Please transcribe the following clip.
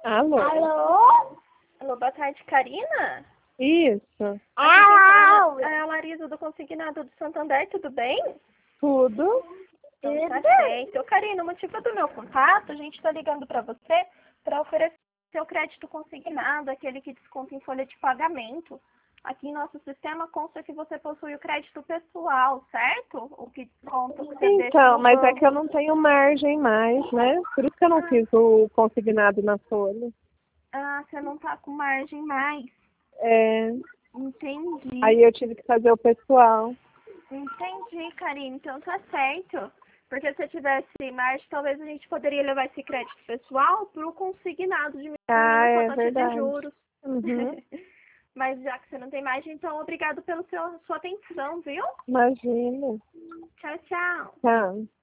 Alô? Alô? Alô, boa tarde, Karina? Isso. Alô? É a Larisa do Consignado do Santander, tudo bem? Tudo. Então tá certo. Karina, o motivo do meu contato, a gente tá ligando pra você para oferecer o crédito consignado, aquele que desconta em folha de pagamento. Aqui em nosso sistema consta que você possui o crédito pessoal, certo? O que desconta o que você deixa Então, no mas é banco. que eu não tenho margem mais, né? Por isso que eu não fiz o consignado na folha. Ah, você não tá com margem mais. É, Entendi. aí eu tive que fazer o pessoal. Entendi, Karine. Então tá certo. Porque se eu tivesse margem, talvez a gente poderia levar esse crédito pessoal para o consignado, diminuindo Ah, a sua é taxa de verdade. juros. Uhum. Mas já que você não tem margem, então obrigado pela sua atenção, viu? Imagina. Tchau, tchau. Tá.